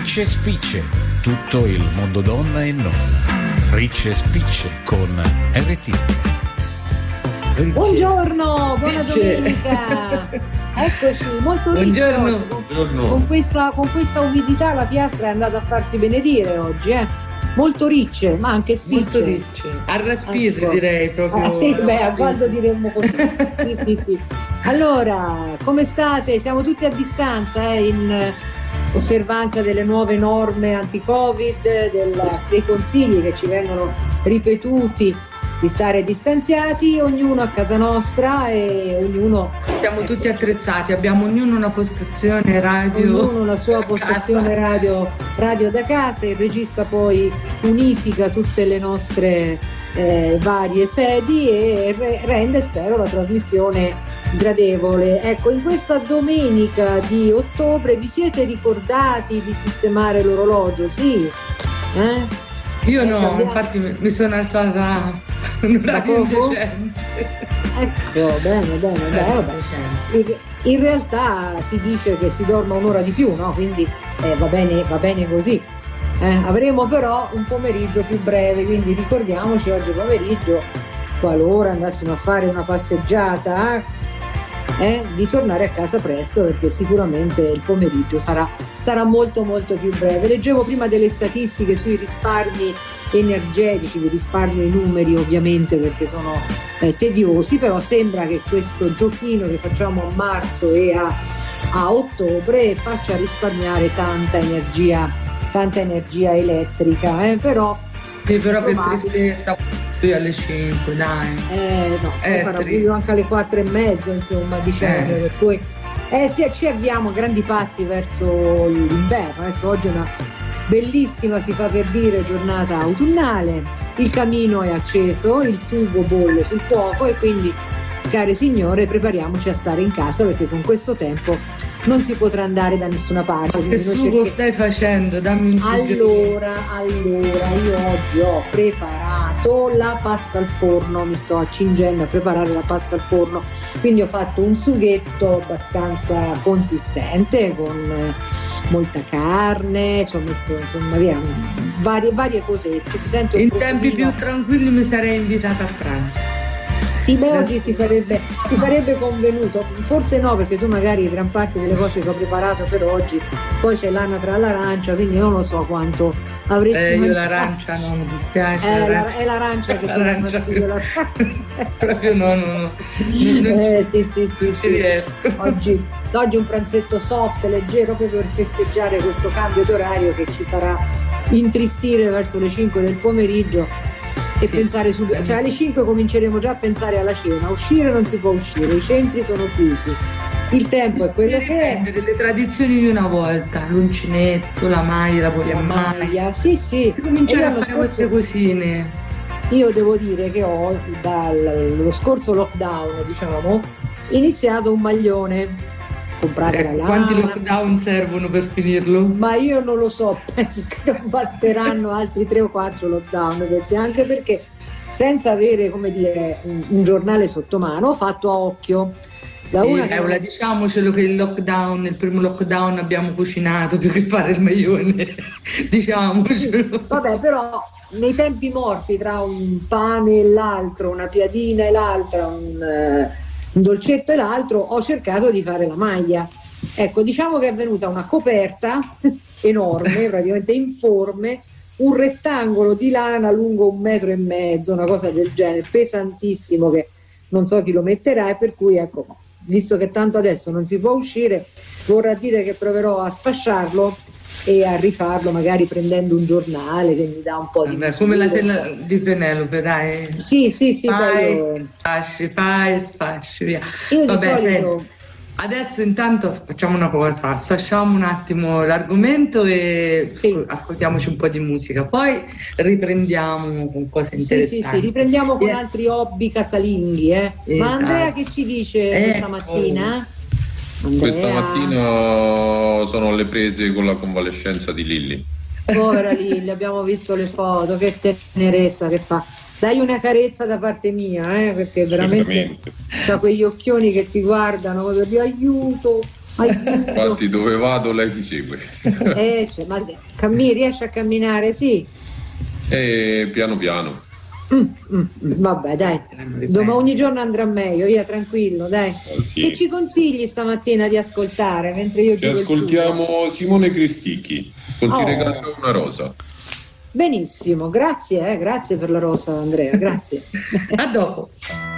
Ricce e Spicce, tutto il mondo donna e non. Ricce e Spicce con RT. Buongiorno, buona domenica. Eccoci, molto ricci. Buongiorno. Con questa umidità la piastra è andata a farsi benedire oggi, molto ricce, ma anche spicce. Molto ricce. A respiro, ecco. Direi proprio. Sì, a quando diremmo così. Sì. Allora, come state? Siamo tutti a distanza, in osservanza delle nuove norme anti-Covid, dei consigli che ci vengono ripetuti di stare distanziati, ognuno a casa nostra e ognuno... Siamo tutti attrezzati, abbiamo ognuno una postazione radio. Ognuno la sua postazione radio da casa, il regista poi unifica tutte le nostre varie sedi e rende, spero, la trasmissione gradevole. Ecco, in questa domenica di ottobre vi siete ricordati di sistemare l'orologio? Sì? Io no, infatti mi sono alzata un orario indecente. Ecco, bene, vabbè. In realtà si dice che si dorma un'ora di più, no? Quindi va bene così. Avremo però un pomeriggio più breve, quindi ricordiamoci oggi pomeriggio, qualora andassimo a fare una passeggiata, di tornare a casa presto, perché sicuramente il pomeriggio sarà molto molto più breve. Leggevo prima delle statistiche sui risparmi energetici, vi risparmio i numeri ovviamente perché sono tediosi, però sembra che questo giochino che facciamo a marzo e a ottobre faccia risparmiare tanta energia elettrica, però sì, però che tristezza, qui alle 5, dai. No, farà buio anche alle 4:30, insomma, diciamo, per cui ci avviamo a grandi passi verso l'inverno. Adesso oggi è una bellissima, si fa per dire, giornata autunnale, il camino è acceso, il sugo bolle sul fuoco e quindi, care signore, prepariamoci a stare in casa perché con questo tempo non si potrà andare da nessuna parte. Ma che sugo stai facendo? Dammi un Allora, io oggi ho preparato la pasta al forno, mi sto accingendo a preparare la pasta al forno, quindi ho fatto un sughetto abbastanza consistente con molta carne, ci ho messo insomma via varie cosette. Si sente in tempi più tranquilli mi sarei invitata a pranzo. Sì, oggi ti sarebbe convenuto, forse no, perché tu magari gran parte delle cose che ho preparato per oggi, poi c'è l'anatra all'arancia, quindi non lo so quanto avresti io l'arancia non mi dispiace. È l'arancia che ti dà fastidio. Proprio no. Sì. Riesco. Oggi un pranzetto soft, leggero, proprio per festeggiare questo cambio d'orario che ci farà intristire verso le 5 del pomeriggio. E pensare subito, cioè alle 5 cominceremo già a pensare alla cena. Uscire non si può uscire, i centri sono chiusi, il tempo è quello che è. Le tradizioni di una volta, l'uncinetto, la maglia, la poliamaglia. Sì. Cominciare a fare queste cosine. Io devo dire che ho dallo scorso lockdown, diciamo, iniziato un maglione. Quanti lockdown servono per finirlo? Ma io non lo so, penso che non basteranno altri 3 o 4 lockdown, anche perché senza avere, come dire, un giornale sotto mano ho fatto a occhio. Diciamocelo che il primo lockdown abbiamo cucinato più che fare il maglione, diciamocelo. Sì, vabbè, però nei tempi morti tra un pane e l'altro, una piadina e l'altra, un dolcetto e l'altro, ho cercato di fare la maglia. Ecco, diciamo che è venuta una coperta enorme, praticamente informe, un rettangolo di lana lungo 1,5 metri, una cosa del genere, pesantissimo, che non so chi lo metterà, e per cui, ecco, visto che tanto adesso non si può uscire, vorrà dire che proverò a sfasciarlo e a rifarlo magari prendendo un giornale che mi dà un po' di come la tela di Penelope, dai. Sì, Sfasci, via. Senti, adesso intanto facciamo una cosa, sfasciamo un attimo l'argomento e ascoltiamoci un po' di musica, poi riprendiamo con cose interessanti. Sì, riprendiamo con altri hobby casalinghi, Esatto. Ma Andrea che ci dice questa mattina? Andrea. Questa mattina sono alle prese con la convalescenza di Lilli. Povera Lilli, abbiamo visto le foto, che tenerezza che fa. Dai una carezza da parte mia, perché veramente c'ha quegli occhioni che ti guardano come per dire aiuto, Infatti dove vado lei mi segue. Ma riesce a camminare, sì? Piano piano. Vabbè, dai, ogni giorno andrà meglio, via, tranquillo, dai. Sì. Che ci consigli stamattina di ascoltare mentre io ci ascoltiamo Simone Cristicchi con Ti regalerò una rosa. Benissimo, grazie per la rosa, Andrea, grazie. A dopo.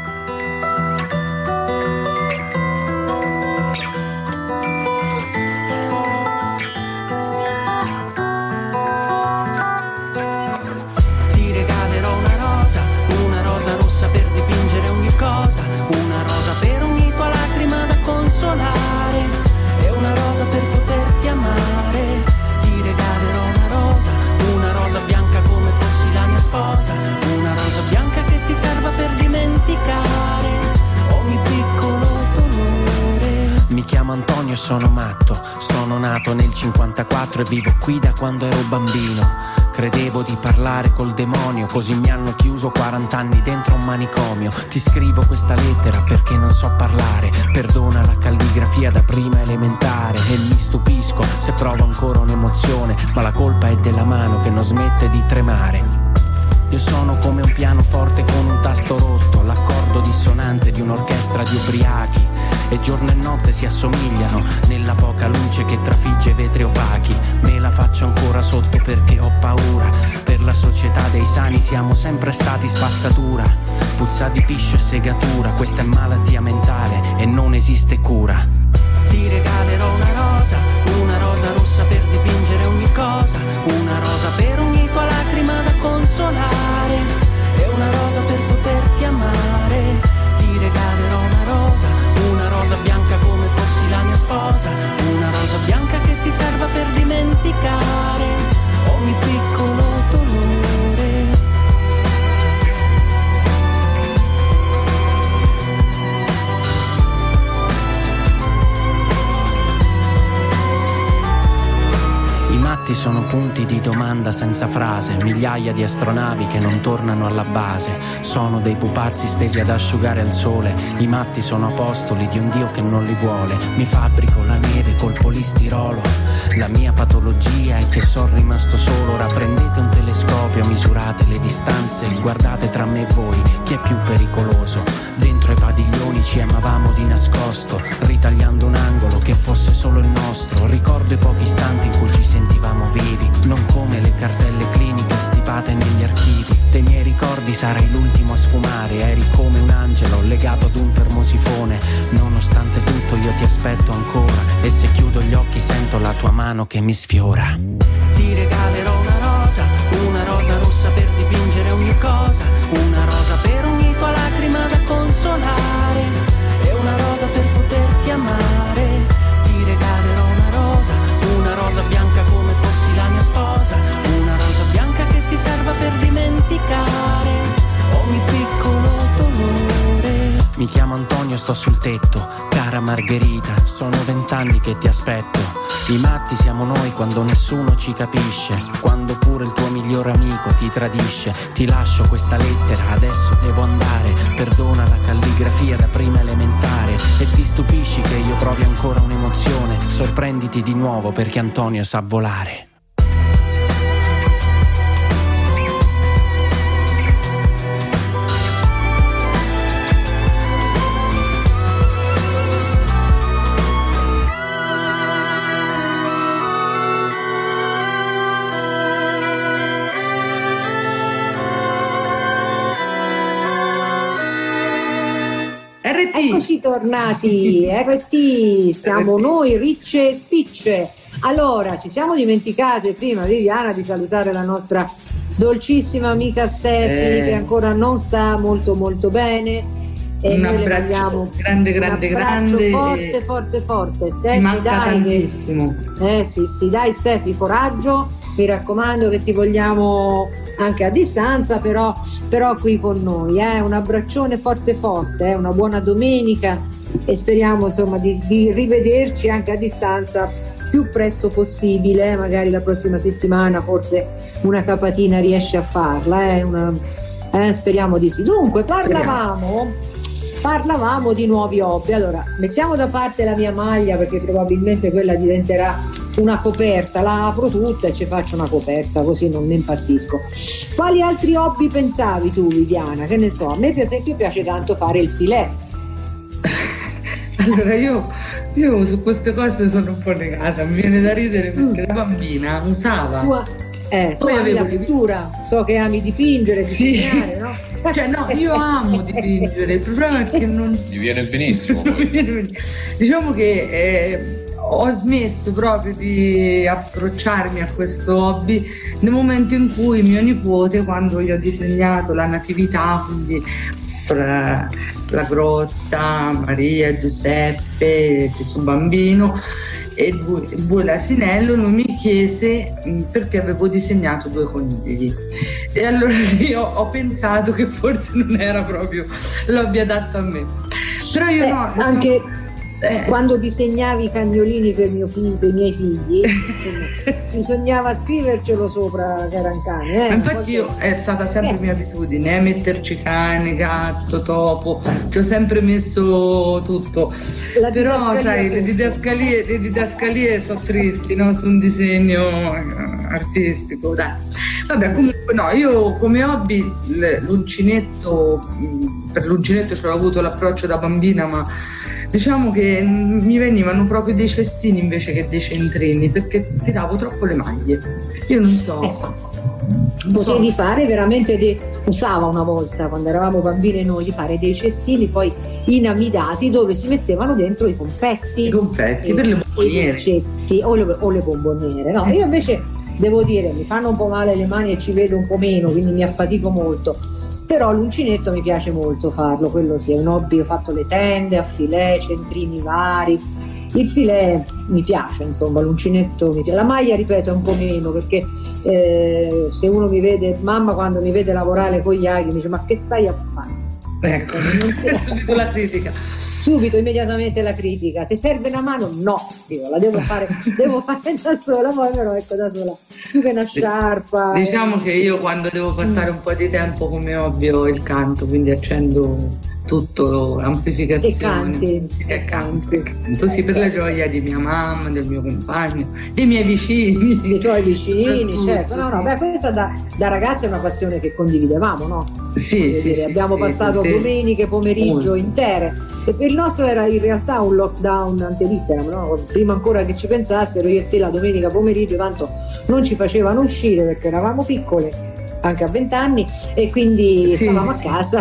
Per dipingere ogni cosa, una rosa per ogni tua lacrima da consolare, e una rosa per poterti amare. Ti regalerò una rosa bianca come fossi la mia sposa, una rosa bianca che ti serva per dimenticare ogni piccolo dolore. Mi chiamo Antonio e sono matto, sono nato nel 54 e vivo qui da quando ero bambino. Credevo di parlare col demonio, così mi hanno chiuso 40 anni dentro un manicomio. Ti scrivo questa lettera perché non so parlare, perdona la calligrafia da prima elementare, e mi stupisco se provo ancora un'emozione, ma la colpa è della mano che non smette di tremare. Io sono come un pianoforte con un tasto rotto, l'accordo dissonante di un'orchestra di ubriachi, e giorno e notte si assomigliano nella poca luce che trafigge vetri opachi. Me la faccio ancora sotto perché ho paura, per la società dei sani siamo sempre stati spazzatura, puzza di piscio e segatura, questa è malattia mentale e non esiste cura. Ti regalerò una rosa rossa per dipingere ogni cosa, una rosa per ogni tua lacrima da consolare, e una rosa per poterti amare. Ti regalerò una rosa bianca come fossi la mia sposa, una rosa bianca che ti serva per dimenticare ogni piccolo dolore. Sono punti di domanda senza frase, migliaia di astronavi che non tornano alla base, sono dei pupazzi stesi ad asciugare al sole, i matti sono apostoli di un Dio che non li vuole, mi fabbrico la neve col polistirolo, la mia patologia è che sono rimasto solo. Ora prendete un telescopio, misurate le distanze, guardate tra me e voi chi è più pericoloso. Dentro ai padiglioni ci amavamo di nascosto, ritagliando un angolo che fosse solo il nostro. Ricordo i pochi istanti in cui ci sentivamo vivi, non come le cartelle cliniche stipate negli archivi. Dei miei ricordi sarai l'ultimo a sfumare, eri come un angelo legato ad un termosifone. Nonostante tutto io ti aspetto ancora, e se chiudo gli occhi sento la tua mano che mi sfiora. Ti regalerò una rosa rossa per dipingere ogni cosa, una rosa per ogni tua lacrima da consolare, e una rosa per poterti amare. Ti regalerò una rosa bianca come fossi la mia sposa, una rosa bianca che ti serva per dimenticare ogni piccolo dolore. Mi chiamo Antonio, sto sul tetto, cara Margherita, sono 20 anni che ti aspetto. I matti siamo noi quando nessuno ci capisce, quando pure il tuo migliore amico ti tradisce. Ti lascio questa lettera, adesso devo andare, perdona la calligrafia da prima elementare, e ti stupisci che io provi ancora un'emozione, sorprenditi di nuovo perché Antonio sa volare. Eccoci tornati, RT, siamo RT. Noi Ricce e Spicce. Allora, ci siamo dimenticate prima, Viviana, di salutare la nostra dolcissima amica Stefi, che ancora non sta molto bene, e un noi abbraccio grande forte. Stefi, manca dai, tantissimo. Sì, dai Stefi, coraggio, mi raccomando, che ti vogliamo anche a distanza, però qui con noi, un abbraccione forte, una buona domenica, e speriamo insomma di rivederci anche a distanza più presto possibile, magari la prossima settimana forse una capatina riesce a farla, speriamo di sì. Dunque parlavamo parlavamo di nuovi hobby. Allora, mettiamo da parte la mia maglia, perché probabilmente quella diventerà una coperta, la apro tutta e ci faccio una coperta, così non ne impazzisco. Quali altri hobby pensavi tu, Viviana? Che ne so, a me per esempio piace tanto fare il filè. Allora io su queste cose sono un po' negata, mi viene da ridere perché da bambina usava. Poi avevo la pittura, so che ami dipingere, disegnare, sì. No? Cioè no, io amo dipingere, il problema è che non ti viene benissimo. Diciamo che ho smesso proprio di approcciarmi a questo hobby nel momento in cui mio nipote, quando gli ho disegnato la natività, quindi la grotta, Maria, Giuseppe, Gesù bambino e il bue l'asinello, lui mi chiese perché avevo disegnato 2 conigli, e allora io ho pensato che forse non era proprio l'hobby adatto a me, però io no, anche quando disegnavi i cagnolini per i miei figli bisognava scrivercelo sopra che era un cane. Infatti io è stata sempre mia abitudine metterci cane, gatto, topo, ci ho sempre messo tutto, però sai le didascalie sono tristi, no? Su un disegno artistico, dai. Vabbè, comunque no, io come hobby l'uncinetto, per l'uncinetto ci ho avuto l'approccio da bambina, ma diciamo che mi venivano proprio dei cestini invece che dei centrini, perché tiravo troppo le maglie. Io non so. Potevi fare veramente usava una volta, quando eravamo bambine noi, di fare dei cestini poi inamidati dove si mettevano dentro i confetti. I confetti per le bomboniere. O le bomboniere. No, io invece devo dire, mi fanno un po' male le mani e ci vedo un po' meno, quindi mi affatico molto. Però l'uncinetto mi piace molto farlo, quello sì, è un hobby. Ho fatto le tende a filè, centrini vari. Il filè mi piace, insomma, l'uncinetto mi piace. La maglia, ripeto, è un po' meno, perché se uno mi vede, mamma quando mi vede lavorare con gli aghi mi dice: ma che stai a fare? Ecco, subito la critica. Subito, immediatamente la critica. Ti serve una mano? No, io la devo fare da sola, poi però ecco da sola, più che una sciarpa. Diciamo che io quando devo passare un po' di tempo come hobby ho il canto, quindi accendo tutto, amplificazione e canti. Sì, per la gioia di mia mamma, del mio compagno, dei miei vicini, dei tuoi vicini, certo. No, beh, questa da ragazza è una passione che condividevamo, no? Sì, abbiamo passato domeniche, pomeriggio intere, e per il nostro era in realtà un lockdown ante litteram, no? Prima ancora che ci pensassero, io e te la domenica pomeriggio tanto non ci facevano uscire perché eravamo piccole, anche a 20 anni, e quindi stavamo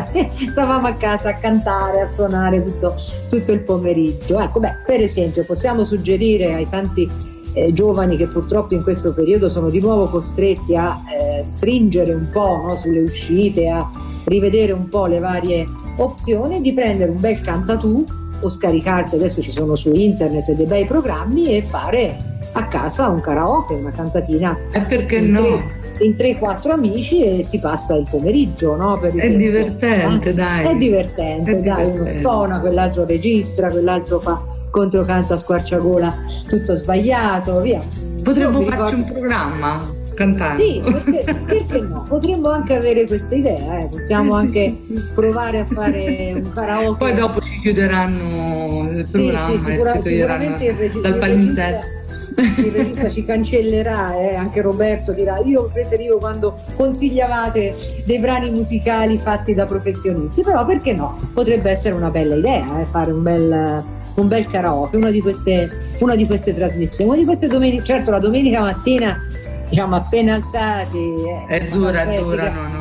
a casa a cantare, a suonare tutto il pomeriggio. Ecco, per esempio possiamo suggerire ai tanti giovani che purtroppo in questo periodo sono di nuovo costretti a stringere un po', no, sulle uscite, a rivedere un po' le varie opzioni, di prendere un bel cantatù o scaricarsi, adesso ci sono su internet dei bei programmi, e fare a casa un karaoke, una cantatina. E perché no? In 3-4 amici, e si passa il pomeriggio, no? Per esempio. È divertente, dai. È divertente. Uno stona, quell'altro registra, quell'altro fa controcanta a squarciagola tutto sbagliato, via. Potremmo farci un programma, cantare. Sì, perché no? Potremmo anche avere questa idea, possiamo anche provare a fare un karaoke. Poi dopo ci chiuderanno il programma sicuramente dal palinsesto. Il regista ci cancellerà, anche Roberto dirà: io preferivo quando consigliavate dei brani musicali fatti da professionisti. Però perché no? Potrebbe essere una bella idea, fare un bel karaoke, una di queste trasmissioni, una di queste domeniche. Certo, la domenica mattina, diciamo, appena alzati, è dura, no.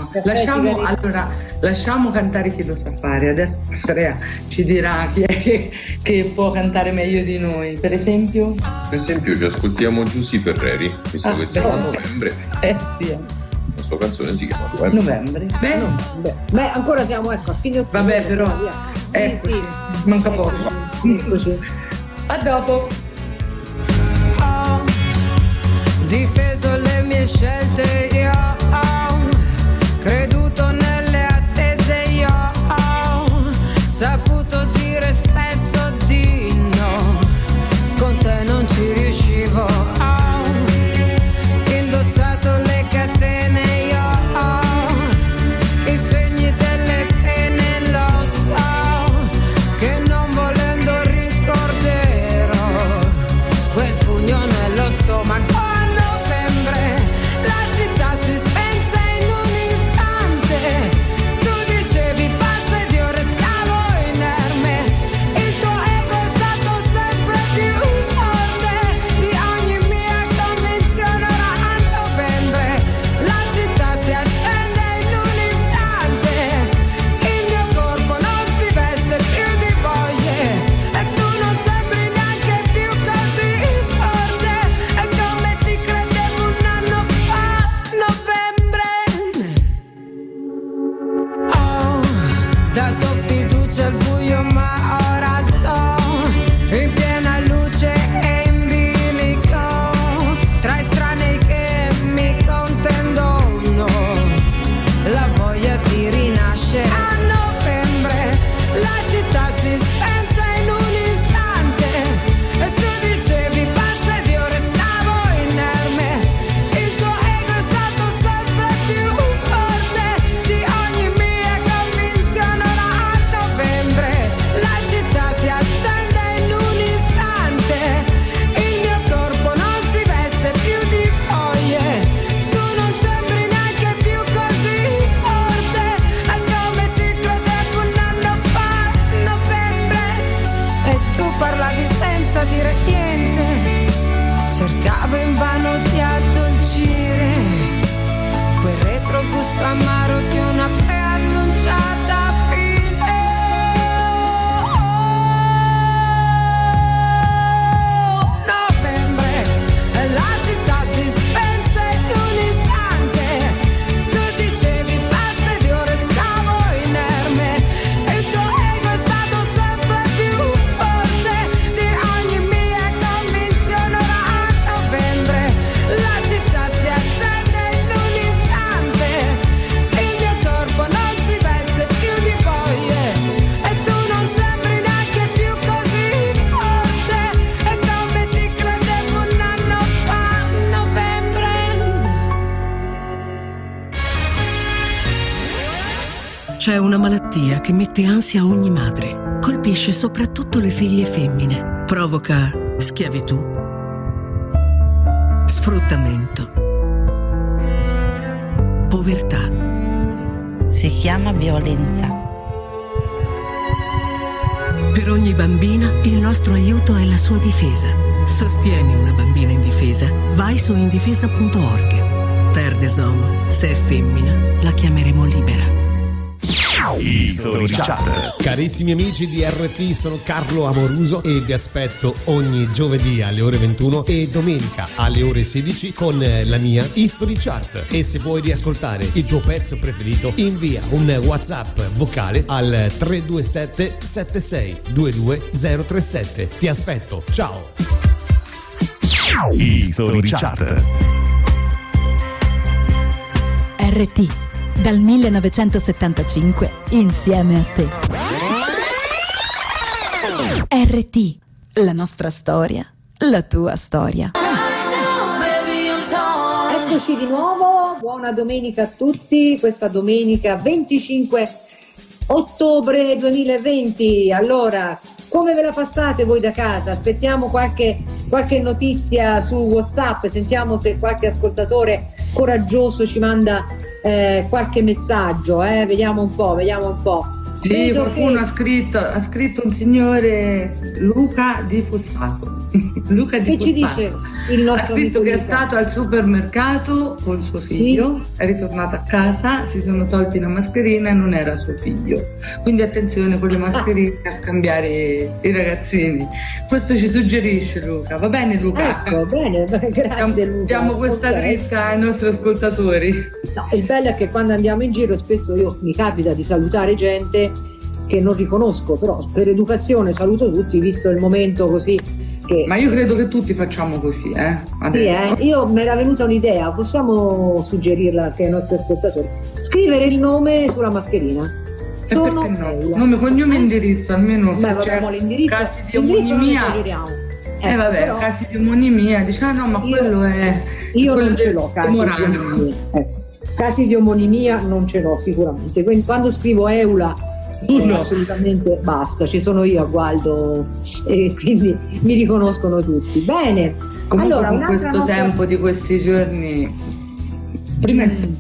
Lasciamo cantare chi lo sa fare. Adesso Andrea ci dirà chi è che può cantare meglio di noi. Per esempio ci ascoltiamo Giusy Ferreri, visto che siamo a novembre. Sì. La sua canzone si chiama Novembre. Beh, ancora siamo a fine ottobre. Vabbè, però sì. Manca poco. Eccoci. A dopo. Ho difeso le mie scelte, io ho creduto nelle attese, io ho saputo dire spesso di no, con te non ci riuscivo, ho indossato le catene, io ho i segni delle pene, lo so, C'è una malattia che mette ansia a ogni madre. Colpisce soprattutto le figlie femmine. Provoca schiavitù, sfruttamento, povertà. Si chiama violenza. Per ogni bambina il nostro aiuto è la sua difesa. Sostieni una bambina indifesa. Vai su indifesa.org. Terdesom, se è femmina, la chiameremo libera. History Chat. Carissimi amici di RT, sono Carlo Amoruso e vi aspetto ogni giovedì alle ore 21 e domenica alle ore 16 con la mia History Chart. E se vuoi riascoltare il tuo pezzo preferito, invia un WhatsApp vocale al 327 76 22 037. Ti aspetto, ciao. History Chat. RT, dal 1975 insieme a te. RT, la nostra storia, la tua storia. Eccoci di nuovo, buona domenica a tutti, questa domenica 25 ottobre 2020. Allora, come ve la passate voi da casa? Aspettiamo qualche notizia su WhatsApp, sentiamo se qualche ascoltatore coraggioso ci manda qualche messaggio, vediamo un po'. Sì, vedo qualcuno ha scritto un signore Luca di Fossato. Luca di che Fossato. Ci dice il nostro ha scritto che Luca? è stato al supermercato con suo figlio, sì. È ritornato a casa, si sono tolti la mascherina e non era suo figlio. Quindi attenzione con le mascherine a scambiare i ragazzini. Questo ci suggerisce Luca. Va bene Luca? Ecco, bene, grazie Luca. Diamo questa dritta ai nostri ascoltatori. No, il bello è che quando andiamo in giro spesso mi capita di salutare gente che non riconosco, però per educazione saluto tutti, visto il momento così che... Ma io credo che tutti facciamo così, adesso. Sì, io mi era venuta un'idea, possiamo suggerirla anche ai nostri ascoltatori, scrivere il nome sulla mascherina. Sono perché no? Nome, cognome e indirizzo, almeno se c'è l'indirizzo, casi di omonimia. Però, casi di omonimia, dice no, ma quello è... Io non ce l'ho casi di omonimia. Casi di omonimia non ce l'ho sicuramente, quindi quando scrivo Eula assolutamente basta, ci sono io a Gualdo e quindi mi riconoscono tutti. Bene, comunque allora, con questo tempo di questi giorni prima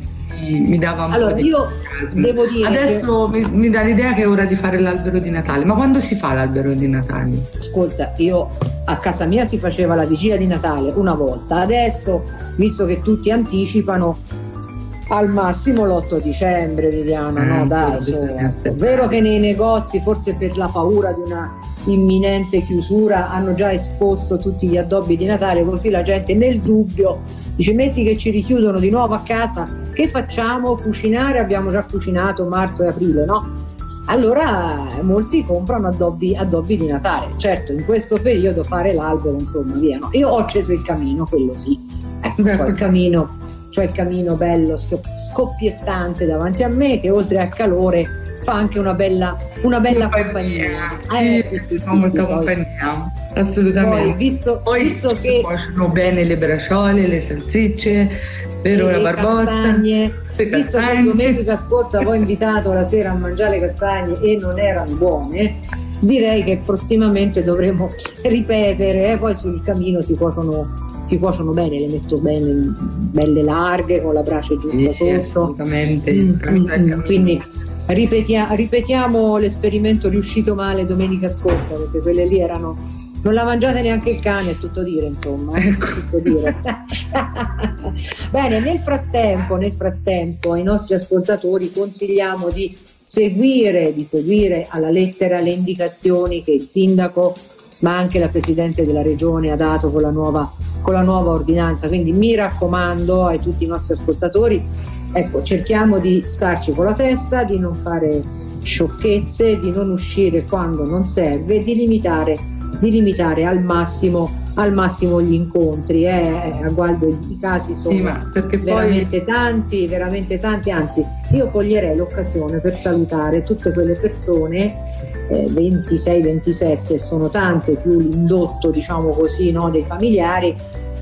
mi dava un po' di entusiasmo. Devo dire adesso mi dà l'idea che è ora di fare l'albero di Natale. Ma quando si fa l'albero di Natale? Ascolta, io a casa mia si faceva la vigilia di Natale una volta, adesso visto che tutti anticipano, al massimo l'8 dicembre, Viviana, no dai, è vero che nei negozi, forse per la paura di una imminente chiusura, hanno già esposto tutti gli addobbi di Natale, così la gente nel dubbio dice metti che ci richiudono di nuovo a casa, che facciamo? Cucinare? Abbiamo già cucinato marzo e aprile, no? Allora molti comprano addobbi di Natale. Certo, in questo periodo fare l'albero, insomma, via, no? Io ho acceso il camino, quello sì, il camino bello scoppiettante davanti a me, che oltre al calore fa anche una bella compagnia. Sì, molta compagnia, assolutamente. Poi visto che si cuociono bene le braciole, le salsicce, la barbotta, castagne. Visto che domenica scorsa avevo invitato la sera a mangiare le castagne e non erano buone, direi che prossimamente dovremo ripetere. Poi sul camino si cuociono bene, le metto belle larghe con la brace giusta sotto. Assolutamente. Quindi ripetiamo l'esperimento riuscito male domenica scorsa, perché quelle lì erano... Non la mangiate neanche il cane, è tutto dire, insomma. Tutto dire. Bene, nel frattempo ai nostri ascoltatori consigliamo di seguire alla lettera le indicazioni che il sindaco, ma anche la Presidente della Regione ha dato con la nuova ordinanza. Quindi mi raccomando a tutti i nostri ascoltatori, ecco, cerchiamo di starci con la testa, di non fare sciocchezze, di non uscire quando non serve, di limitare al massimo gli incontri. A Gualdo i casi sono veramente tanti, anzi io coglierei l'occasione per salutare tutte quelle persone, 26-27 sono tante, più l'indotto, diciamo così, no, dei familiari,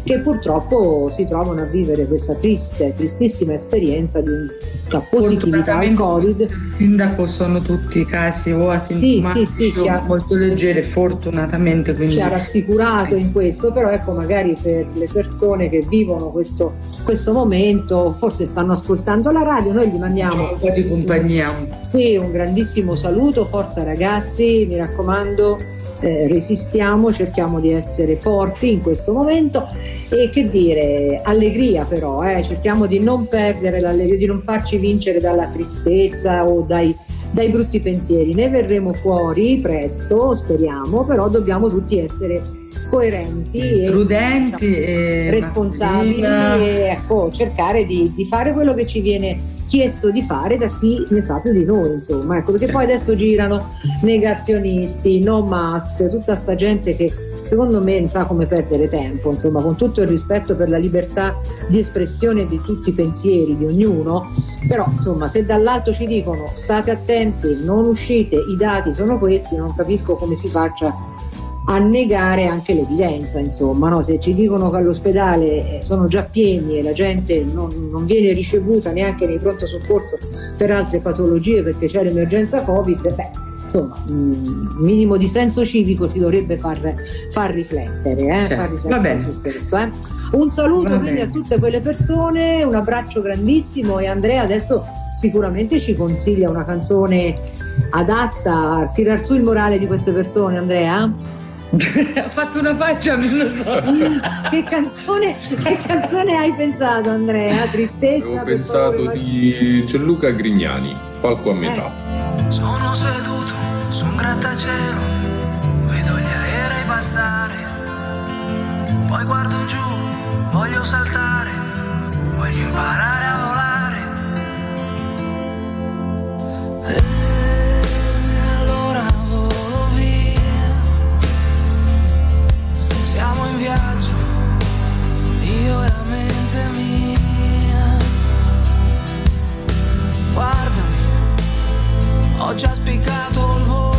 che purtroppo si trovano a vivere questa tristissima esperienza di una positività al Covid. Il sindaco sono tutti casi o asintomatici molto leggeri, fortunatamente, quindi ci ha rassicurato in questo, però ecco, magari per le persone che vivono questo momento, forse stanno ascoltando la radio, noi gli mandiamo un po' di compagnia. Sì, un grandissimo saluto, forza ragazzi, mi raccomando. Resistiamo, cerchiamo di essere forti in questo momento e che dire, allegria però, cerchiamo di non perdere l'allegria, di non farci vincere dalla tristezza o dai brutti pensieri. Ne verremo fuori presto, speriamo, però dobbiamo tutti essere coerenti, prudenti, e responsabili e ecco, cercare di fare quello che ci viene chiesto di fare da chi ne sa più di noi, insomma, ecco, perché poi adesso girano negazionisti, no mask, tutta sta gente che secondo me non sa come perdere tempo, insomma, con tutto il rispetto per la libertà di espressione di tutti i pensieri di ognuno, però insomma, se dall'alto ci dicono state attenti, non uscite, i dati sono questi, non capisco come si faccia a negare anche l'evidenza, insomma, no? Se ci dicono che all'ospedale sono già pieni e la gente non viene ricevuta neanche nei pronto soccorso per altre patologie perché c'è l'emergenza Covid, insomma, un minimo di senso civico ci dovrebbe far riflettere, certo. Far riflettere su questo. Un saluto quindi a tutte quelle persone, un abbraccio grandissimo, e Andrea adesso sicuramente ci consiglia una canzone adatta a tirar su il morale di queste persone. Andrea? Ha fatto una faccia, non lo so. Che canzone hai pensato, Andrea? Tristezza? Avevo pensato di Gianluca Grignani, Palco a metà. Sono seduto su un grattacielo, vedo gli aerei passare, poi guardo giù, voglio saltare, voglio imparare a volare. Siamo in viaggio, io e la mente mia. Guardami, ho già spiccato il volo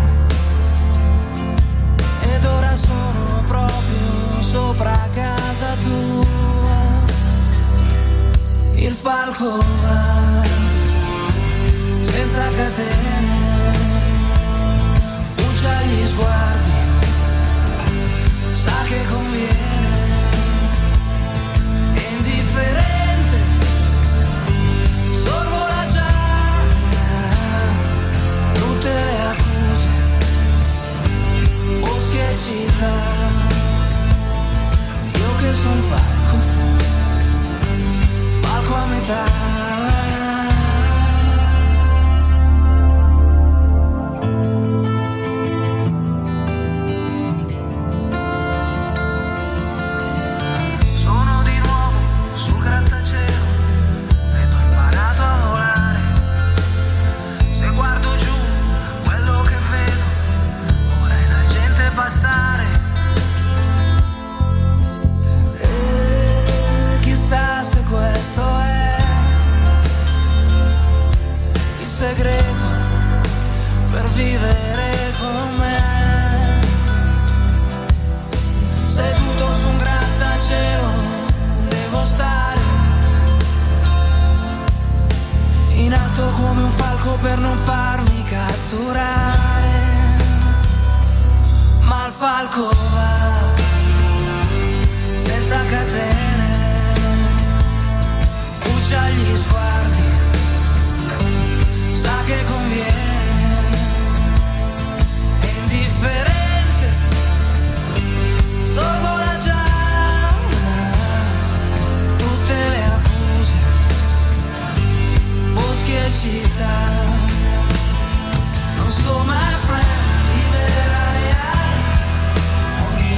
ed ora sono proprio sopra casa tua. Il falco va senza catene, fugge agli sguardi, sa che conviene, è indifferente, sorvola già tutte le accuse, boschi e città. Io che son falco a metà. Passare e chissà se questo è il segreto per vivere con me. Seduto su un grattacielo devo stare in alto come un falco per non farmi catturare. Ma il falco va senza catene, fugge agli sguardi, sa che conviene, è indifferente, sorvola già tutte le accuse, boschi e città. Non so my friends, liberare ogni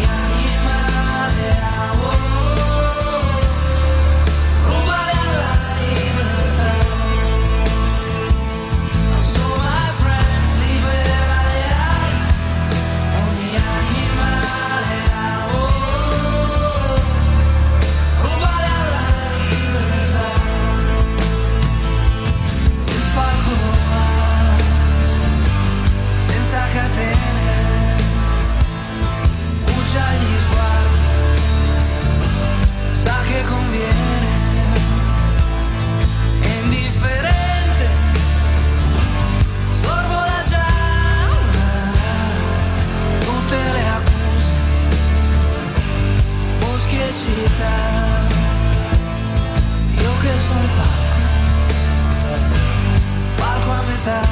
sono falco a metà.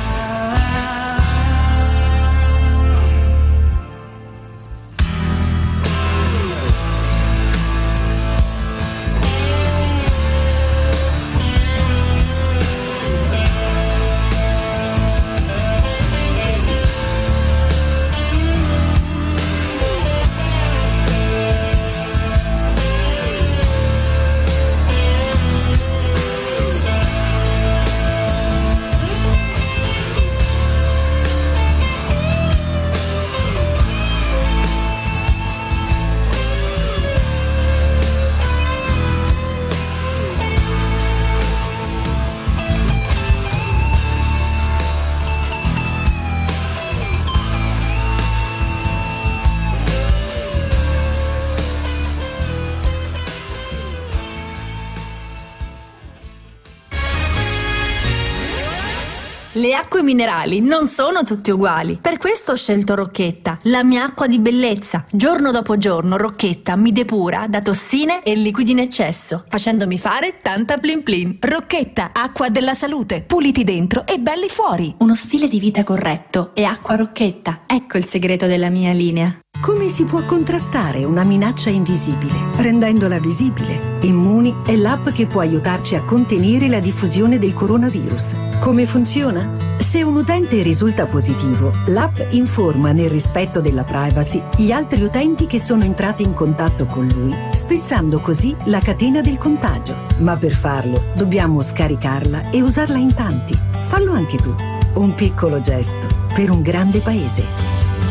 Le acque minerali non sono tutte uguali. Per questo ho scelto Rocchetta, la mia acqua di bellezza. Giorno dopo giorno Rocchetta mi depura da tossine e liquidi in eccesso, facendomi fare tanta plin plin. Rocchetta, acqua della salute. Puliti dentro e belli fuori. Uno stile di vita corretto e acqua Rocchetta. Ecco il segreto della mia linea. Come si può contrastare una minaccia invisibile? Rendendola visibile. Immuni è l'app che può aiutarci a contenere la diffusione del coronavirus. Come funziona? Se un utente risulta positivo, l'app informa nel rispetto della privacy gli altri utenti che sono entrati in contatto con lui, spezzando così la catena del contagio. Ma per farlo dobbiamo scaricarla e usarla in tanti. Fallo anche tu. Un piccolo gesto per un grande paese.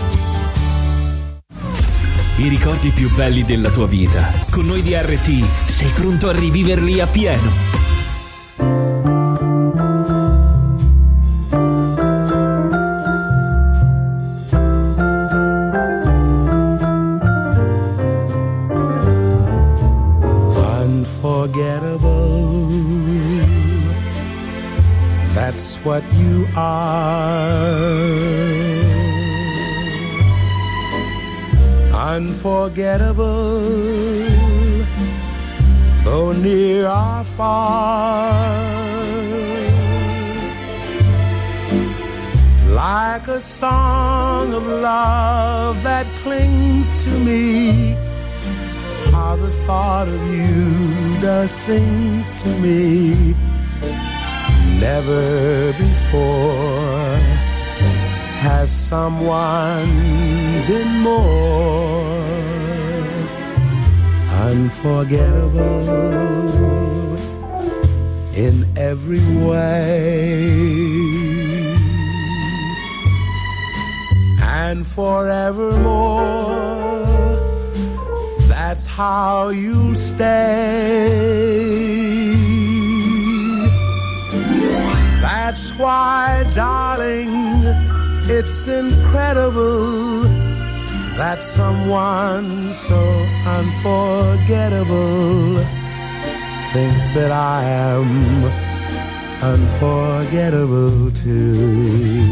I ricordi più belli della tua vita. Con noi di RT sei pronto a riviverli appieno. Unforgettable, that's what you are. Unforgettable, though near or far, like a song of love that clings to me. How the thought of you does things to me. Never before has someone been more unforgettable in every way, and forevermore that's how you'll stay. That's why, darling, it's incredible that someone so unforgettable thinks that I am unforgettable too.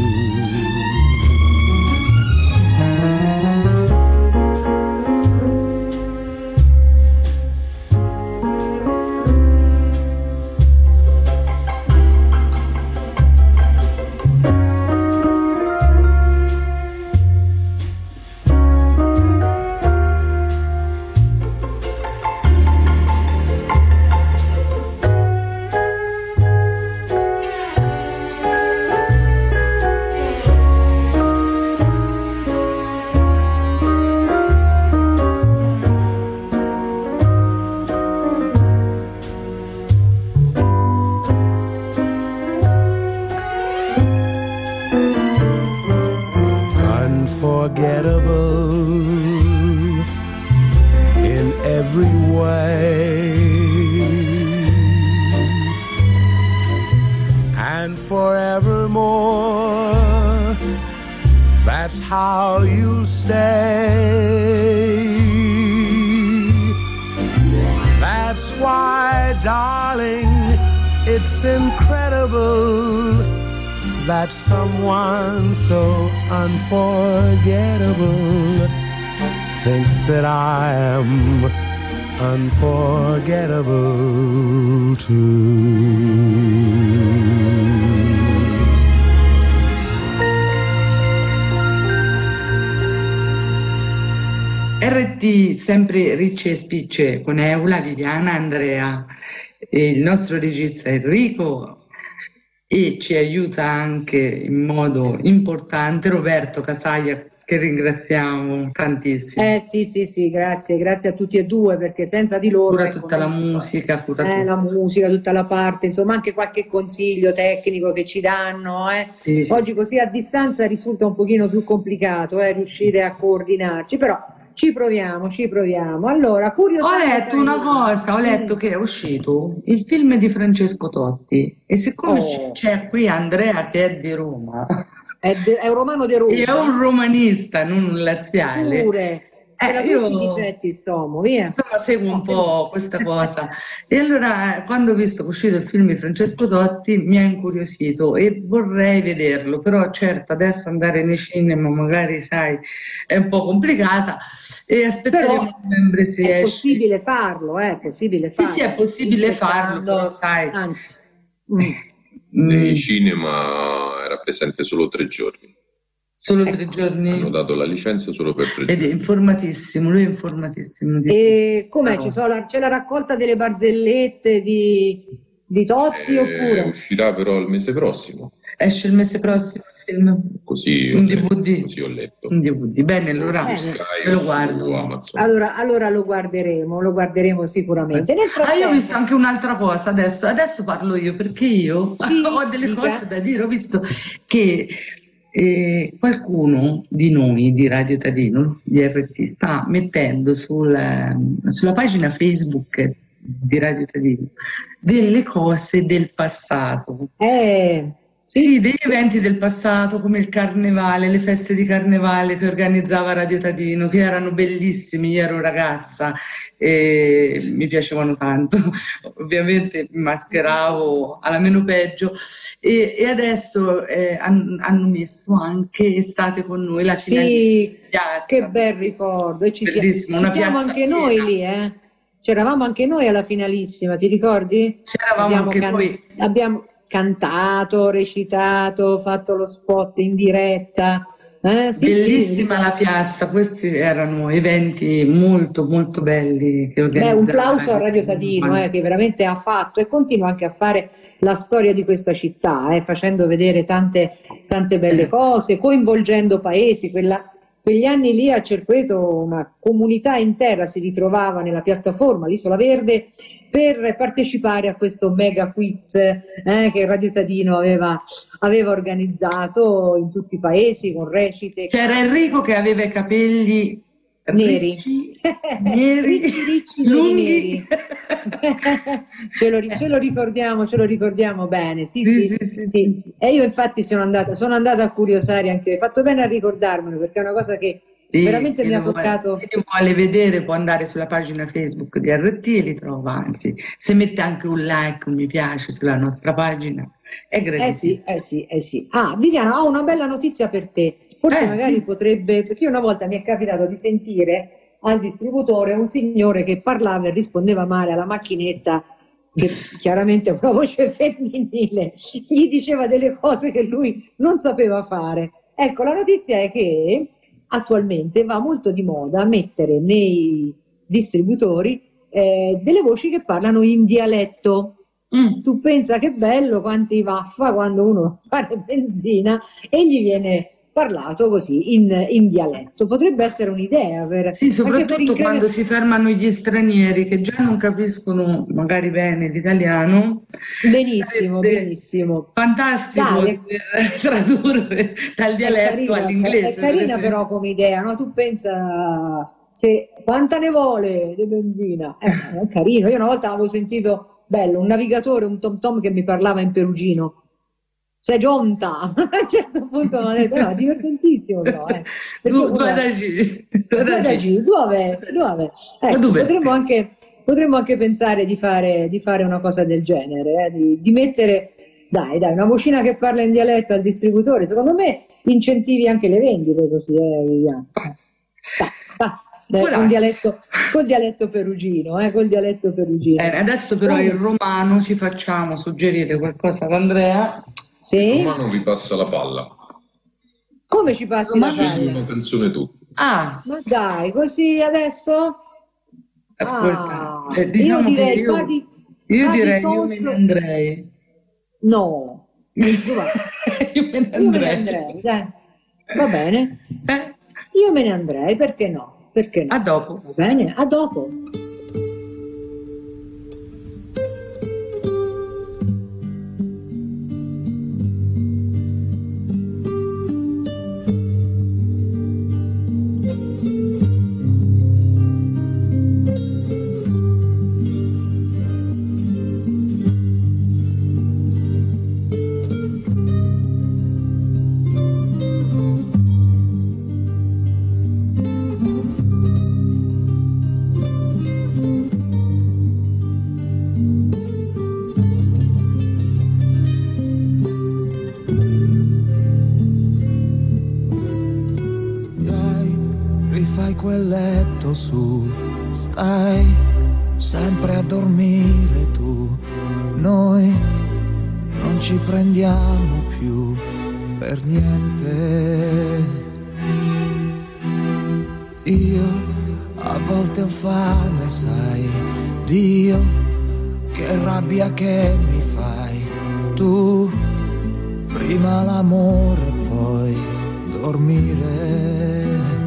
That someone so unforgettable thinks that I am unforgettable too. RT, sempre ricce e spicce con Eula, Viviana, Andrea, e il nostro regista Enrico, e ci aiuta anche in modo importante Roberto Casaglia, che ringraziamo tantissimo. Sì, grazie a tutti e due, perché senza di loro cura tutta la musica, la musica, tutta la parte, insomma anche qualche consiglio tecnico che ci danno. Sì, oggi così a distanza risulta un pochino più complicato riuscire a coordinarci, però ci proviamo. Allora, ho letto che è uscito il film di Francesco Totti, e siccome c'è qui Andrea che è di Roma, è un romano di Roma, è un romanista, non un laziale. Pure. Io i difetti via. Insomma, seguo un po' questa cosa, e allora quando ho visto che è uscito il film di Francesco Totti mi ha incuriosito e vorrei vederlo, però certo adesso andare nei cinema magari sai è un po' complicata, e aspetteremo a novembre se è esce. Possibile farlo, è possibile farlo. Sì, è possibile farlo, però sai, anzi nei cinema era presente solo 3 giorni. Solo 3 giorni? Hanno dato la licenza solo per 3 Ed giorni. è informatissimo, lui è informatissimo. E com'è? C'è la raccolta delle barzellette di Totti oppure? Uscirà però il mese prossimo. Esce il mese prossimo il film? Così un DVD. Così ho letto. Un DVD, bene, allora Sky, lo guardo. Allora lo guarderemo sicuramente. Nel frattempo... io ho visto anche un'altra cosa, adesso parlo io, perché io ho delle cose da dire. Ho visto che qualcuno di noi di Radio Tadino, di RT, sta mettendo sulla pagina Facebook di Radio Tadino delle cose del passato. Sì, degli eventi del passato come il carnevale, le feste di carnevale che organizzava Radio Tadino, che erano bellissimi. Io ero ragazza e mi piacevano tanto, ovviamente mi mascheravo alla meno peggio, e adesso hanno messo anche Estate con noi, la finalissima. Che bel ricordo, e ci siamo anche noi lì, c'eravamo anche noi alla finalissima, ti ricordi? C'eravamo anche noi. Abbiamo cantato, recitato, fatto lo spot in diretta. Bellissima la piazza, questi erano eventi molto molto belli che organizzavano. Un plauso a Radio Tadino, che veramente ha fatto e continua anche a fare la storia di questa città, facendo vedere tante belle cose, coinvolgendo paesi. Quegli anni lì a Cerqueto una comunità intera si ritrovava nella piattaforma l'Isola Verde per partecipare a questo mega quiz che Radio Tadino aveva organizzato in tutti i paesi con recite. C'era Enrico che aveva i capelli neri, ricci, lunghi. ce lo ricordiamo bene. Sì. E io infatti sono andata a curiosare anche, hai fatto bene a ricordarmelo, perché è una cosa che veramente mi ha toccato. Chi vuole vedere può andare sulla pagina Facebook di RT e li trova, anzi se mette anche un like, un mi piace sulla nostra pagina è gradito. Sì. Viviana, ho una bella notizia per te. Forse magari potrebbe, perché una volta mi è capitato di sentire al distributore un signore che parlava e rispondeva male alla macchinetta, che chiaramente è una voce femminile, gli diceva delle cose che lui non sapeva fare. Ecco, la notizia è che attualmente va molto di moda mettere nei distributori delle voci che parlano in dialetto. Tu pensa che bello, quanti vaffa quando uno fa benzina e gli viene parlato così in dialetto. Potrebbe essere un'idea sì, soprattutto quando si fermano gli stranieri che già non capiscono magari bene l'italiano. Benissimo. Fantastico tradurre dal dialetto all'inglese. È carina però come idea, no? Tu pensa quanta ne vuole di benzina? È carino. Io una volta avevo sentito un navigatore, un tom che mi parlava in perugino. Sei giunta, a un certo punto mi ha detto no, è divertentissimo però dove? Ecco, potremmo anche pensare di fare una cosa del genere, di mettere dai una vocina che parla in dialetto al distributore. Secondo me incentivi anche le vendite così, Viviana. col dialetto perugino, col dialetto perugino. Adesso però il romano ci facciamo suggerire qualcosa ad Andrea. Sì? Il romano vi passa la palla. Come ci passi la palla? Scegli una canzone tu. Ma dai, così adesso? Ascolta, diciamo io direi io me ne andrei. No, io me ne andrei, dai. Va bene. Io me ne andrei, perché no? Perché no? A dopo. Va bene, a dopo. Quel letto su, stai sempre a dormire tu, noi non ci prendiamo più per niente. Io a volte ho fame, sai, Dio, che rabbia che mi fai, tu prima l'amore poi dormire.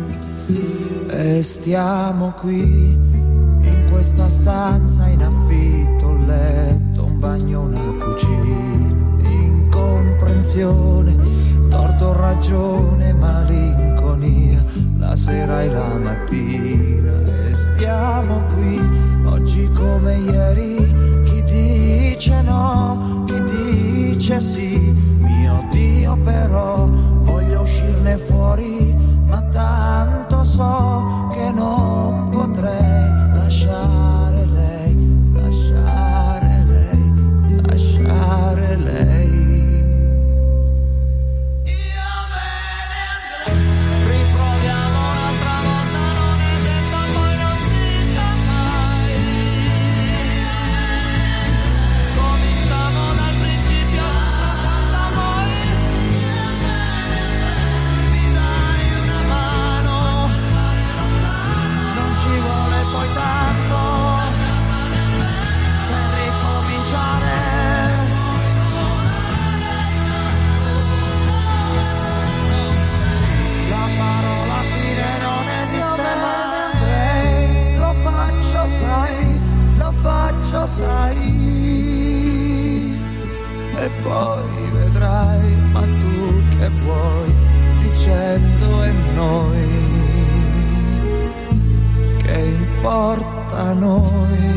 E stiamo qui in questa stanza in affitto, un letto, un bagno, una cucina, incomprensione, torto, ragione, malinconia, la sera e la mattina. E stiamo qui oggi come ieri, chi dice no, chi dice sì, mio Dio però voglio uscirne fuori, ma tanto so che non potrei lasciare lei, lasciare lei, lasciare lei. Io me ne andrei, riproviamo un'altra volta, non è detto, poi non si sa mai. Cominciamo dal principio, da quando vuoi. Io me ne andrei, mi dai una mano, non ci vuole poi tanto per ricominciare. La parola fine non esiste mai, lo faccio sai, lo faccio sai, e poi vedrai, ma tu che vuoi, dicendo e noi, che importa a noi.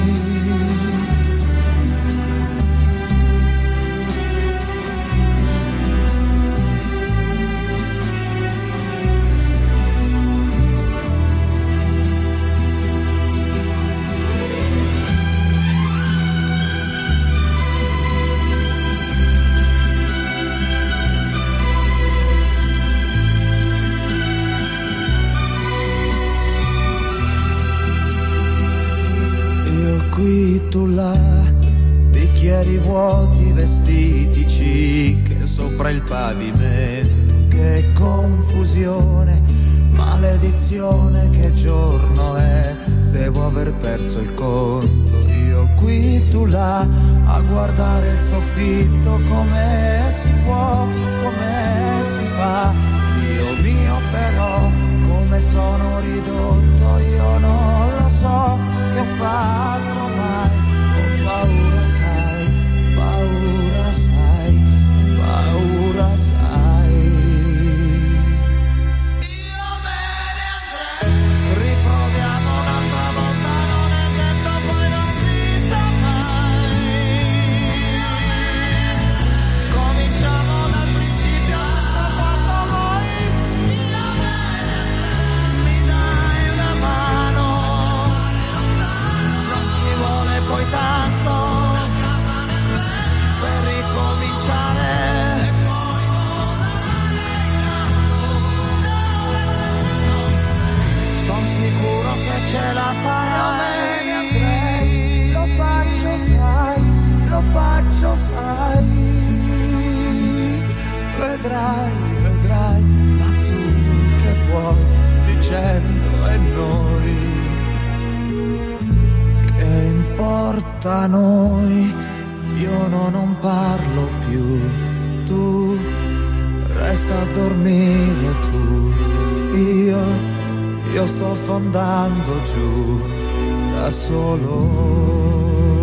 Qui tu là, bicchieri vuoti, vestiti chic sopra il pavimento, che confusione, maledizione, che giorno è, devo aver perso il conto. Io qui tu là, a guardare il soffitto, come si può, come si fa, Dio mio però, come sono ridotto, io non lo so che ho fatto mai, ho paura sai, paura sai, paura sai. Io me ne andrei, riproviamo un'altra volta, non è detto, poi non si sa mai. Cominciamo dal principio, da quanto vuoi. Io me ne andrei, mi dai una mano, non ci vuole tra noi io non parlo più, tu resta a dormire tu, io sto affondando giù da solo.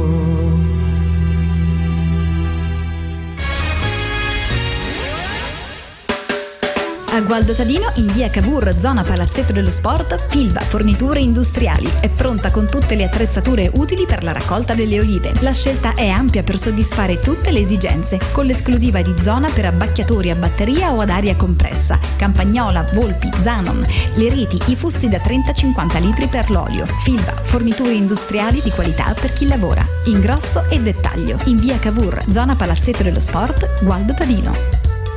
A Gualdo Tadino, in via Cavour, zona Palazzetto dello Sport, Filva Forniture Industriali. È pronta con tutte le attrezzature utili per la raccolta delle olive. La scelta è ampia per soddisfare tutte le esigenze, con l'esclusiva di zona per abbacchiatori a batteria o ad aria compressa, campagnola, volpi, Zanon, le reti, i fusti da 30-50 litri per l'olio. Filva Forniture Industriali di qualità per chi lavora. Ingrosso e dettaglio. In via Cavour, zona Palazzetto dello Sport, Gualdo Tadino.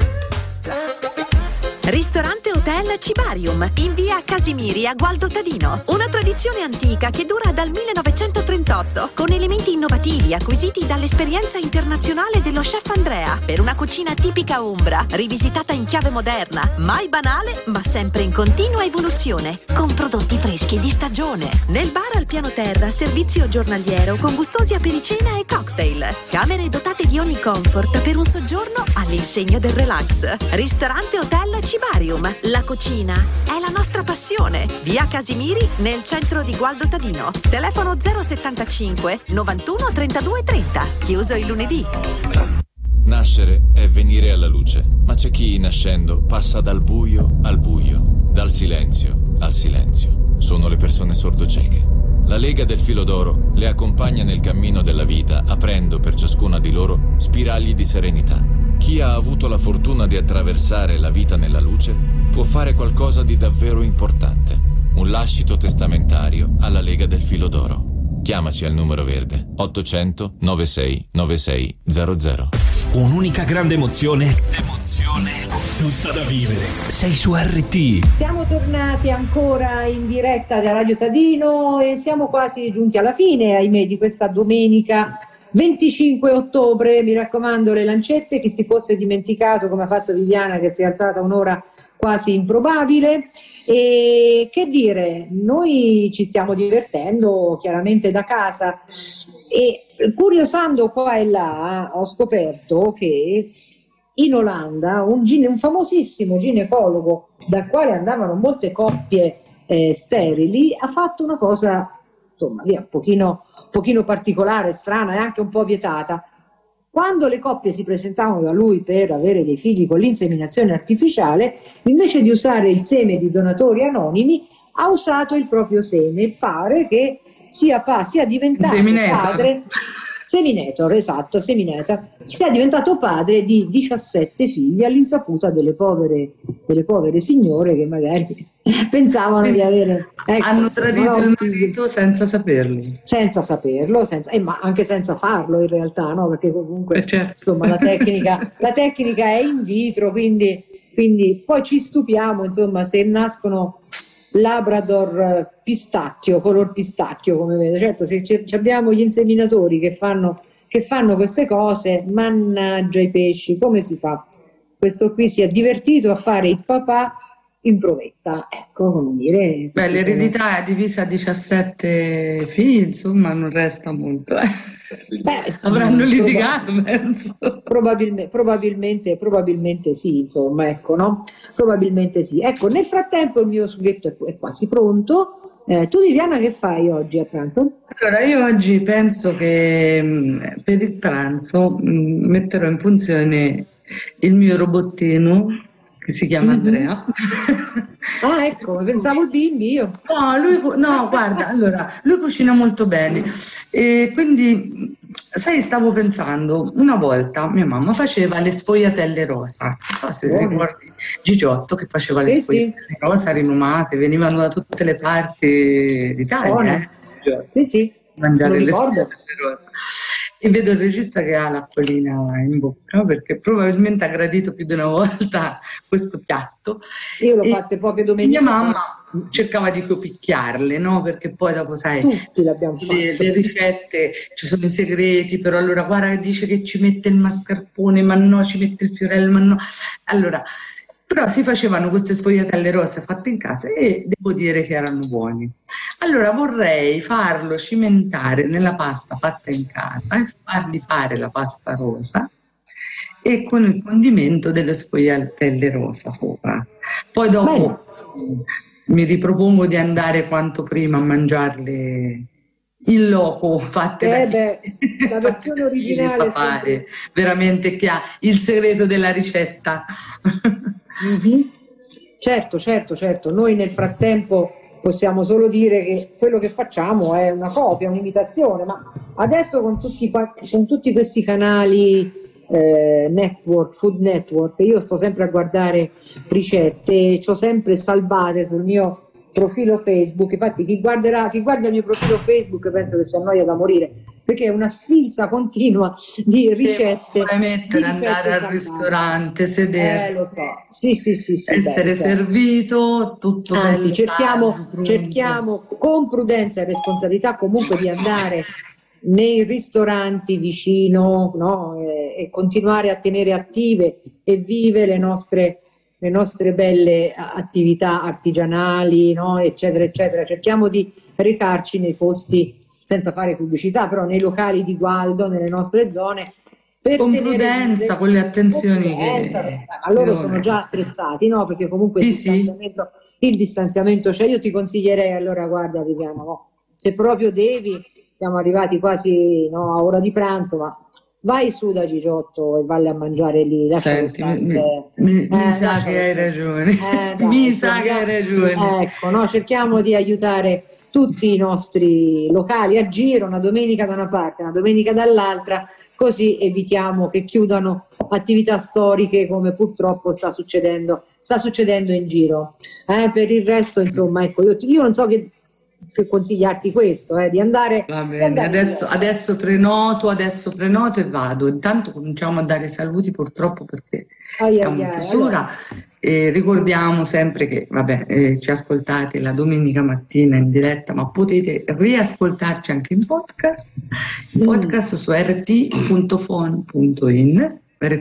Ristorante Hotel Cibarium in via Casimiri a Gualdo Tadino. Una tradizione antica che dura dal 1938, con elementi innovativi acquisiti dall'esperienza internazionale dello chef Andrea, per una cucina tipica umbra, rivisitata in chiave moderna, mai banale ma sempre in continua evoluzione, con prodotti freschi di stagione. Nel bar al piano terra, servizio giornaliero con gustosi apericena e cocktail. Camere dotate di ogni comfort per un soggiorno all'insegna del relax. Ristorante Hotel Cibarium. La cucina è la nostra passione. Via Casimiri nel centro di Gualdo Tadino. Telefono 075 91 32 30. Chiuso il lunedì. Nascere è venire alla luce, ma c'è chi nascendo passa dal buio al buio, dal silenzio al silenzio. Sono le persone sordocieche. La Lega del Filo d'Oro le accompagna nel cammino della vita, aprendo per ciascuna di loro spiragli di serenità. Chi ha avuto la fortuna di attraversare la vita nella luce può fare qualcosa di davvero importante. Un lascito testamentario alla Lega del Filo d'Oro. Chiamaci al numero verde 800 96 96 00. Un'unica grande emozione tutta da vivere. Sei su RT. Siamo tornati ancora in diretta da Radio Tadino e siamo quasi giunti alla fine, ahimè, di questa domenica 25 ottobre. Mi raccomando, le lancette, chi si fosse dimenticato, come ha fatto Viviana che si è alzata un'ora quasi improbabile. E che dire, noi ci stiamo divertendo chiaramente da casa e curiosando qua e là ho scoperto che in Olanda un famosissimo ginecologo dal quale andavano molte coppie sterili ha fatto una cosa insomma un pochino particolare, strana e anche un po' vietata. Quando le coppie si presentavano da lui per avere dei figli con l'inseminazione artificiale, invece di usare il seme di donatori anonimi, ha usato il proprio seme. Pare che sia diventato padre. Seminator, esatto, Seminator. Sia diventato padre di 17 figli all'insaputa delle povere signore che magari pensavano di avere. Ecco, hanno tradito il marito senza saperlo. Senza saperlo, ma anche senza farlo in realtà, no? Perché comunque certo. Insomma la tecnica è in vitro, quindi poi ci stupiamo, insomma, se nascono Labrador pistacchio, color pistacchio, come vedo. Certo, se abbiamo gli inseminatori che fanno queste cose, mannaggia i pesci, come si fa? Questo qui si è divertito a fare il papà in provetta, ecco, come dire. Beh, l'eredità è divisa a 17 figli, insomma, non resta molto. Beh, avranno litigato, penso. Probabilmente sì, insomma, ecco, no? Probabilmente sì. Ecco, nel frattempo il mio sughetto è quasi pronto. Tu, Viviana, che fai oggi a pranzo? Allora, io oggi penso che per il pranzo metterò in funzione il mio robottino che si chiama Andrea. Ah, ecco, pensavo il bimbi io. No, guarda, allora, lui cucina molto bene e quindi, sai, stavo pensando, una volta mia mamma faceva le sfogliatelle rosa, non so se ricordi Gigiotto che faceva le sfogliatelle rosa rinomate, venivano da tutte le parti d'Italia. Sì, mangiare le sfogliatelle rosa. E vedo il regista che ha l'acquolina in bocca perché probabilmente ha gradito più di una volta questo piatto. Io l'ho fatte poche domenica. Mia mamma cercava di copicchiarle, no? Perché poi dopo, sai, tutti l'abbiamo fatto. Le ricette ci sono i segreti, però allora guarda, dice che ci mette il mascarpone, ma no, ci mette il fiorello, ma no. Allora, Però si facevano queste sfogliatelle rosse fatte in casa e devo dire che erano buoni. Allora vorrei farlo cimentare nella pasta fatta in casa e fargli fare la pasta rosa e con il condimento delle sfogliatelle rosa sopra. Poi dopo mi ripropongo di andare quanto prima a mangiarle in loco, fatte la versione originale fare, veramente che ha il segreto della ricetta. Certo. Noi nel frattempo possiamo solo dire che quello che facciamo è una copia, un'imitazione, ma adesso con tutti questi canali food network, io sto sempre a guardare ricette, ci ho sempre salvate sul mio profilo Facebook. Infatti chi guarda il mio profilo Facebook penso che si annoia da morire, perché è una sfilza continua di ricette. Puoi mettere, andare al ristorante, sedersi, lo so. Sì, essere servito, tutto. Anzi, cerchiamo con prudenza e responsabilità comunque di andare nei ristoranti vicino, no? E continuare a tenere attive e vive le nostre belle attività artigianali, no? Eccetera. Cerchiamo di recarci nei posti, senza fare pubblicità, però nei locali di Gualdo, nelle nostre zone, con prudenza, con le attenzioni ma loro sono già attrezzati, no? Perché comunque il distanziamento c'è. Io ti consiglierei, allora, guarda Viviana, no? Se proprio devi, siamo arrivati quasi a ora di pranzo, ma vai su da Gigiotto e valli a mangiare lì. Senti, mi sa che hai ragione. Che hai ragione. Ecco, no? Cerchiamo di aiutare tutti i nostri locali a giro, una domenica da una parte, una domenica dall'altra, così evitiamo che chiudano attività storiche come purtroppo sta succedendo in giro. Per il resto, insomma, ecco, io non so che consigliarti questo, di andare. Va bene, adesso prenoto e vado. Intanto cominciamo a dare saluti, purtroppo, perché siamo in chiusura. E ricordiamo sempre che ci ascoltate la domenica mattina in diretta, ma potete riascoltarci anche in podcast su rt.fon.in,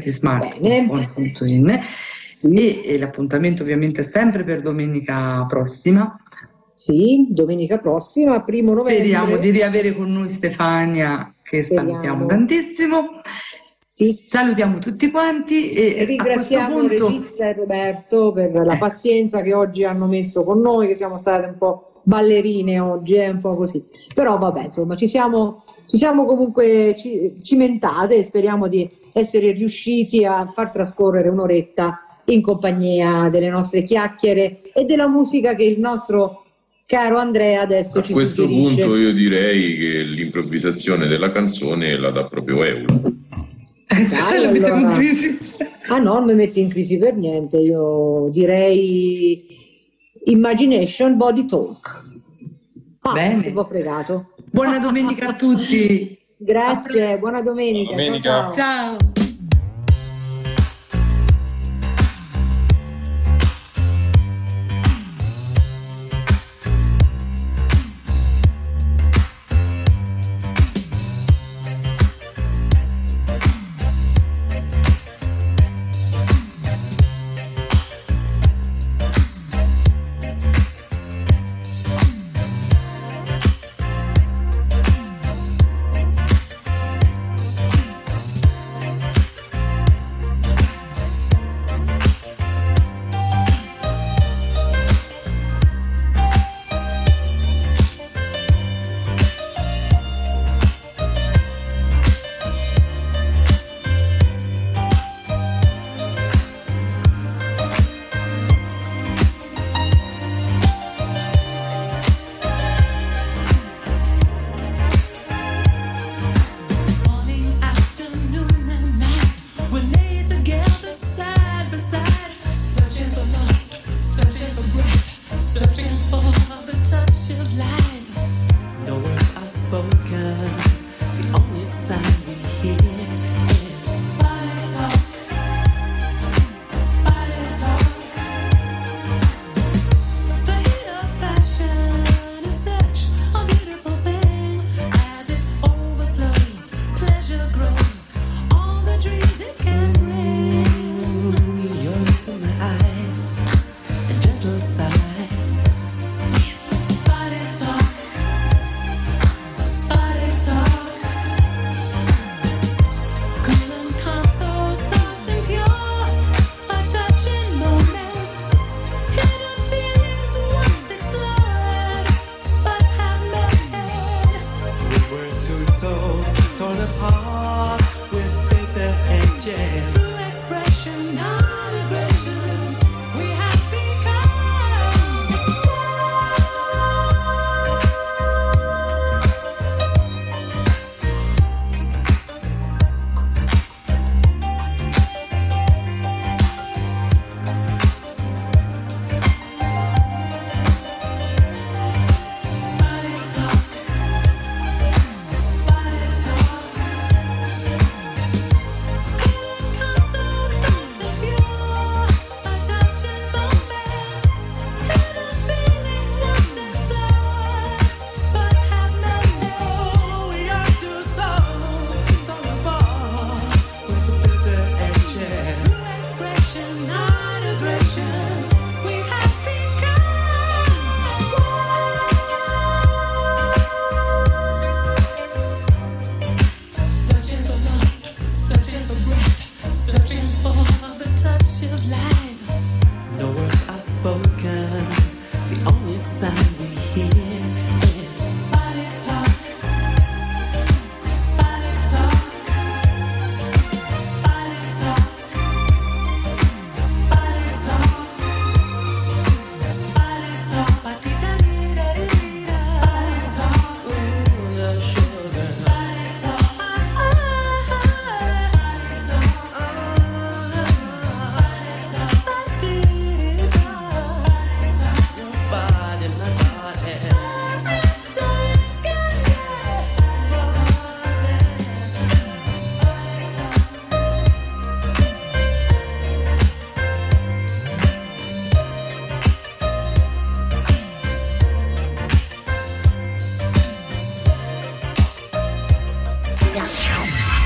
rtsmart.in, e l'appuntamento ovviamente è sempre per domenica prossima. Sì, domenica prossima, 1 novembre. Speriamo di riavere con noi Stefania, che salutiamo tantissimo. Sì. Salutiamo tutti quanti e ringraziamo il regista e Roberto per la pazienza che oggi hanno messo con noi, che siamo state un po' ballerine oggi, un po' così. Però vabbè, insomma, ci siamo comunque cimentate e speriamo di essere riusciti a far trascorrere un'oretta in compagnia delle nostre chiacchiere e della musica che il nostro caro Andrea adesso ci suggerisce. A questo punto io direi che l'improvvisazione della canzone la dà proprio Euro. Allora. Non mi metti in crisi per niente, io direi Imagination Body Talk. Bene, ti ho fregato. Buona domenica a tutti. Grazie, buona domenica. Ciao.